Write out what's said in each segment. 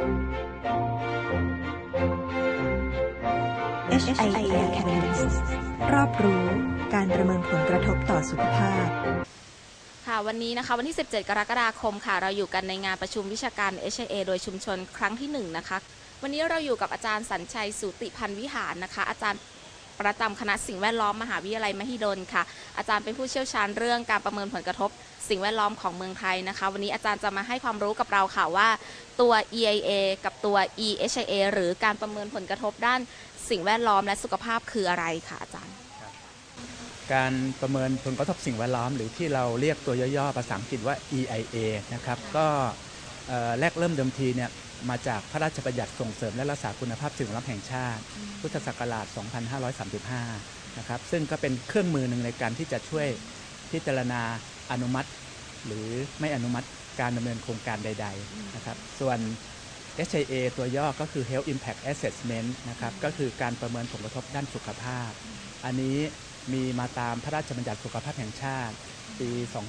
HIA Academics รอบรู้การประเมินผลกระทบต่อสุขภาพค่ะวันนี้นะคะวันที่17กรกฎาคมค่ะเราอยู่กันในงานประชุมวิชาการ HIA โดยชุมชนครั้งที่1นะคะวันนี้เราอยู่กับอาจารย์สัญชัยสูติพันธ์วิหารนะคะอาจารย์ประจำคณะสิ่งแวดล้อมมหาวิทยาลัยมหิดลค่ะอาจารย์เป็นผู้เชี่ยวชาญเรื่องการประเมินผลกระทบสิ่งแวดล้อมของเมืองไทยนะคะวันนี้อาจารย์จะมาให้ความรู้กับเราค่ะว่าตัว EIA กับตัว EHIA หรือการประเมินผลกระทบด้านสิ่งแวดล้อมและสุขภาพคืออะไรคะอาจารย์การประเมินผลกระทบสิ่งแวดล้อมหรือที่เราเรียกตัวย่อๆภาษาอังกฤษว่า EIA นะครับก็แรกเริ่มเดิมทีเนี่ยมาจากพระราชบัญญัติส่งเสริมและรักษาคุณภาพสิ่งแวดล้อมแห่งชาติพุทธศักราช 2535 นะครับซึ่งก็เป็นเครื่องมือหนึ่งในการที่จะช่วยพิจารณาอนุมัติหรือไม่อนุมัติการดำเนินโครงการใดๆนะครับส่วน HIA ตัวย่อก็คือ Health Impact Assessment นะครับก็คือการประเมินผลกระทบด้านสุขภาพอันนี้มีมาตามพระราชบัญญัติสุขภาพแห่งชาติปี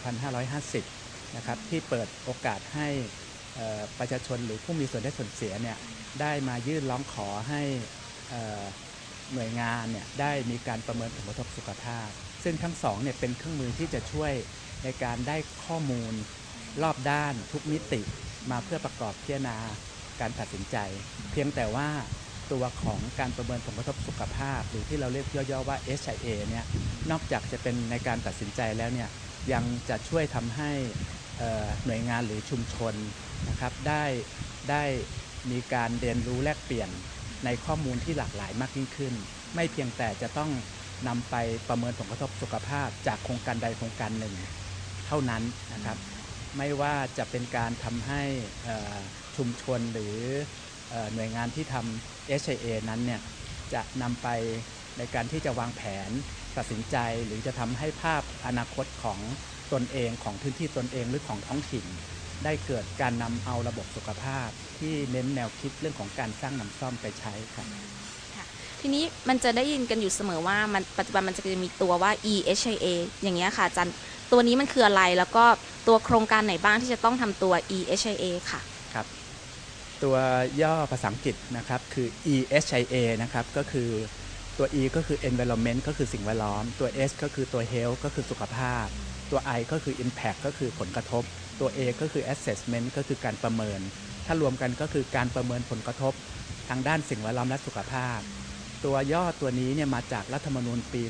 2550 นะครับที่เปิดโอกาสให้ประชาชนหรือผู้มีส่วนได้ส่วนเสียเนี่ยได้มายื่นร้องขอให้หน่วยงานเนี่ยได้มีการประเมินผลกระทบสุขภาพซึ่งทั้งสองเนี่ยเป็นเครื่องมือที่จะช่วยในการได้ข้อมูลรอบด้านทุกมิติมาเพื่อประกอบพิจารณาการตัดสินใจเพียงแต่ว่าตัวของการประเมินผลกระทบสุขภาพหรือที่เราเรียกย่อๆว่า HIA เนี่ยนอกจากจะเป็นในการตัดสินใจแล้วเนี่ยยังจะช่วยทำให้หน่วยงานหรือชุมชนนะครับได้มีการเรียนรู้แลกเปลี่ยนในข้อมูลที่หลากหลายมากยิ่งขึ้นไม่เพียงแต่จะต้องนำไปประเมินผลกระทบสุขภาพจากโครงการใดโครงการหนึ่งเท่านั้นนะครับไม่ว่าจะเป็นการทำให้ชุมชนหรือหน่วยงานที่ทำ HIA นั้นเนี่ยจะนำไปในการที่จะวางแผนตัดสินใจหรือจะทำให้ภาพอนาคตของตนเองของพื้นที่ตนเองหรือของท้องถิ่นได้เกิดการนำเอาระบบสุขภาพที่เน้นแนวคิดเรื่องของการสร้างนำซ่อมไปใช้ครับทีนี้มันจะได้ยินกันอยู่เสมอว่ามันปัจจุบันมันจะมีตัวว่า EHIA อย่างเงี้ยค่ะอาจารย์ตัวนี้มันคืออะไรแล้วก็ตัวโครงการไหนบ้างที่จะต้องทำตัว EHIA ค่ะครับตัวย่อภาษาอังกฤษนะครับคือ EHIA นะครับก็คือตัว E ก็คือ environment ก็คือสิ่งแวดล้อมตัว S ก็คือตัว health ก็คือสุขภาพตัว I ก็คือ impact ก็คือผลกระทบตัว A ก็คือ assessment ก็คือการประเมินถ้ารวมกันก็คือการประเมินผลกระทบทางด้านสิ่งแวดล้อมและสุขภาพตัวย่อตัวนี้เนี่ยมาจากรัฐธรรมนูญปี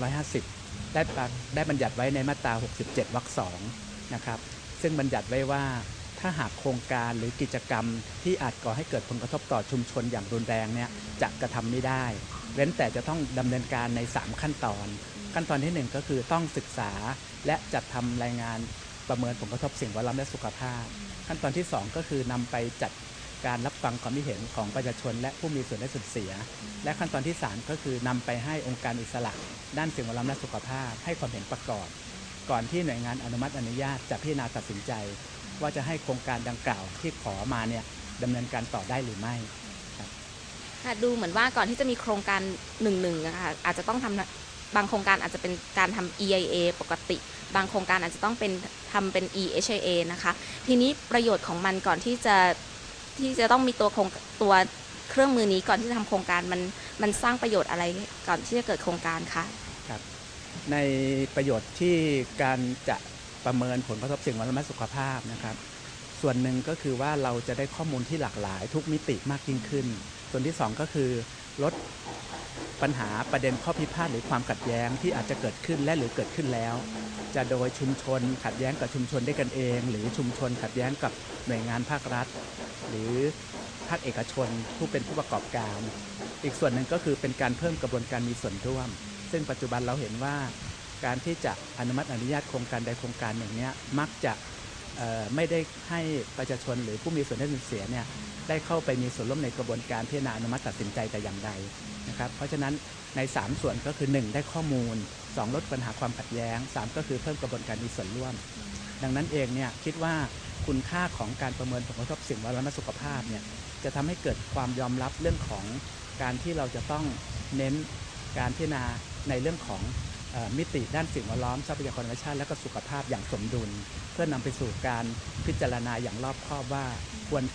2550 ได้บัญญัติไว้ในมาตรา 67 วรรค 2 นะครับซึ่งบัญญัติไว้ว่าถ้าหากโครงการหรือกิจกรรมที่อาจก่อให้เกิดผลกระทบต่อชุมชนอย่างรุนแรงเนี่ยจะกระทำไม่ได้เว้นแต่จะต้องดำเนินการใน3ขั้นตอนขั้นตอนที่1ก็คือต้องศึกษาและจัดทำรายงานประเมินผลกระทบสิ่งแวดล้อมและสุขภาพขั้นตอนที่2ก็คือนำไปจัดการรับฟังความคิดเห็นของประชาชนและผู้มีส่วนได้ส่วนเสียและขั้นตอนที่3ก็คือนำไปให้องค์การอิสระด้านสิ่งแวดล้อมและสุขภาพให้ความเห็นประกอบก่อนที่หน่วยงานอนุมัติอนุญาตจะพิจารณาตัดสินใจว่าจะให้โครงการดังกล่าวที่ขอมาเนี่ยดำเนินการต่อได้หรือไม่ค่ะดูเหมือนว่าก่อนที่จะมีโครงการ1นะคะอาจจะต้องทำบางโครงการอาจจะเป็นการทำ EIA ปกติบางโครงการอาจจะต้องทำเป็น EHIA นะคะทีนี้ประโยชน์ของมันก่อนที่จะต้องมีตัวเครื่องมือนี้ก่อนที่จะทำโครงการมันสร้างประโยชน์อะไรก่อนที่จะเกิดโครงการคะครับในประโยชน์ที่การจะประเมินผลกระทบสิ่งแวดล้อมและสุขภาพนะครับส่วนหนึ่งก็คือว่าเราจะได้ข้อมูลที่หลากหลายทุกมิติมากยิ่งขึ้นส่วนที่2ก็คือลดปัญหาประเด็นข้อพิพาทหรือความขัดแย้งที่อาจจะเกิดขึ้นและหรือเกิดขึ้นแล้วจะโดยชุมชนขัดแย้งกับชุมชนด้วยกันเองหรือชุมชนขัดแย้งกับหน่วยงานภาครัฐหรือภาคเอกชนผู้เป็นผู้ประกอบการอีกส่วนหนึ่งก็คือเป็นการเพิ่มกระบวนการมีส่วนร่วมซึ่งปัจจุบันเราเห็นว่าการที่จะอนุมัติอนุญาตโครงการใดโครงการหนึ่งนี้มักจะไม่ได้ให้ประชาชนหรือผู้มีส่วนได้ส่วนเสียเนี่ยได้เข้าไปมีส่วนร่วมในกระบวนการพิจารณาอนุมัติตัดสินใจแต่อย่างใดนะครับเพราะฉะนั้นใน3ส่วนก็คือ1ได้ข้อมูล2ลดปัญหาความขัดแย้ง3ก็คือเพิ่มกระบวนการมีส่วนร่วมดังนั้นเองเนี่ยคิดว่าคุณค่าของการประเมินผลกระทบสิ่งแวดล้อมและสุขภาพเนี่ยจะทำให้เกิดความยอมรับเรื่องของการที่เราจะต้องเน้นการพิจารณาในเรื่องของมิติด้านสิ่งแวดล้อมทรัพยากรธรรมชาติและก็สุขภาพอย่างสมดุลเพื่อนำไปสู่การพิจารณาอย่างรอบคอบว่าควรจะ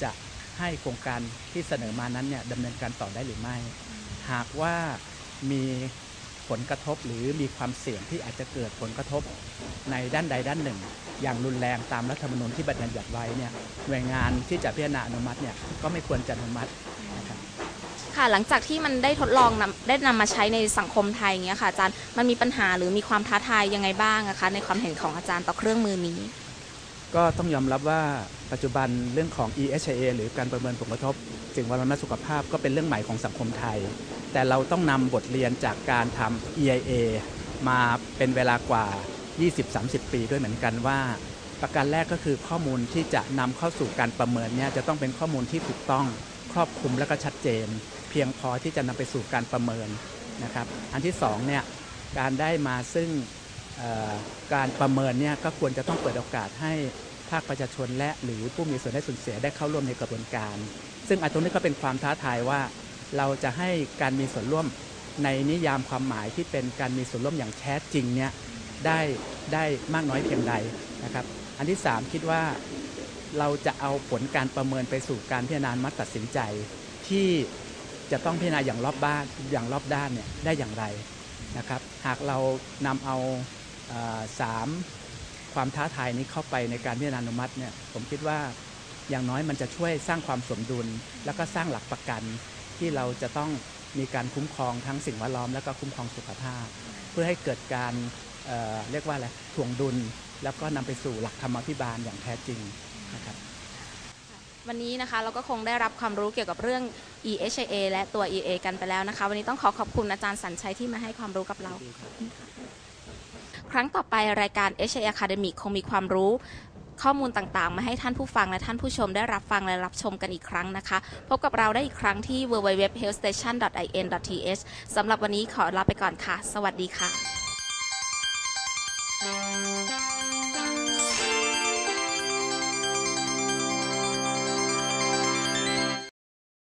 ให้โครงการที่เสนอมานั้นเนี่ยดำเนินการต่อได้หรือไม่ หากว่ามีผลกระทบหรือมีความเสี่ยงที่อาจจะเกิดผลกระทบในด้านใดด้านหนึ่งอย่างรุนแรงตามรัฐธรรมนูญที่บัญญัติไว้เนี่ยหน่วยงานที่จะพิจารณาอนุมัติเนี่ยก็ไม่ควรจะอนุมัตินะครับค่ะหลังจากที่มันได้ทดลองได้นำมาใช้ในสังคมไทยอย่างเงี้ยค่ะอาจารย์มันมีปัญหาหรือมีความท้าทายยังไงบ้างนะคะในความเห็นของอาจารย์ต่อเครื่องมือนี้ก็ต้องยอมรับว่าปัจจุบันเรื่องของ EHA หรือการประเมินผลกระทบสิ่งแวดล้อมและสุขภาพก็เป็นเรื่องใหม่ของสังคมไทยแต่เราต้องนำบทเรียนจากการทำ EIA มาเป็นเวลากว่า 20-30 ปีด้วยเหมือนกันว่าประการแรกก็คือข้อมูลที่จะนำเข้าสู่การประเมินเนี่ยจะต้องเป็นข้อมูลที่ถูกต้องครอบคลุมและก็ชัดเจนเพียงพอที่จะนำไปสู่การประเมินนะครับอันที่สองเนี่ยการได้มาซึ่งการประเมินเนี่ยก็ควรจะต้องเปิดโอกาสให้ภาคประชาชนและหรือผู้มีส่วนได้ส่วนเสียได้เข้าร่วมในกระบวนการซึ่งตรงนี้ก็เป็นความท้าทายว่าเราจะให้การมีส่วนร่วมในนิยามความหมายที่เป็นการมีส่วนร่วมอย่างแท้จริงเนี่ยได้มากน้อยเพียงใดนะครับอันที่3คิดว่าเราจะเอาผลการประเมินไปสู่การพิจารณาตัดสินใจที่จะต้องพิจารณาอย่างรอบด้านเนี่ยได้อย่างไรนะครับหากเรานำเอา3ความท้าทายนี้เข้าไปในการพิจารณาอนุมัติเนี่ยผมคิดว่าอย่างน้อยมันจะช่วยสร้างความสมดุลแล้วก็สร้างหลักประกันที่เราจะต้องมีการคุ้มครองทั้งสิ่งแวดล้อมและก็คุ้มครองสุขภาพเพื่อให้เกิดการเรียกว่าอะไรถ่วงดุลแล้วก็นำไปสู่หลักธรรมาภิบาลอย่างแท้จริงนะครับวันนี้นะคะเราก็คงได้รับความรู้เกี่ยวกับเรื่อง EHA และตัว EA กันไปแล้วนะคะวันนี้ต้องขอบคุณอาจารย์สัญชัยที่มาให้ความรู้กับเราครั้งต่อไปรายการ HA Academic คงมีความรู้ข้อมูลต่างๆมาให้ท่านผู้ฟังและท่านผู้ชมได้รับฟังและรับชมกันอีกครั้งนะคะพบกับเราได้อีกครั้งที่ www.healthstation.in.th สำหรับวันนี้ขอลาไปก่อนค่ะสวัสดีค่ะ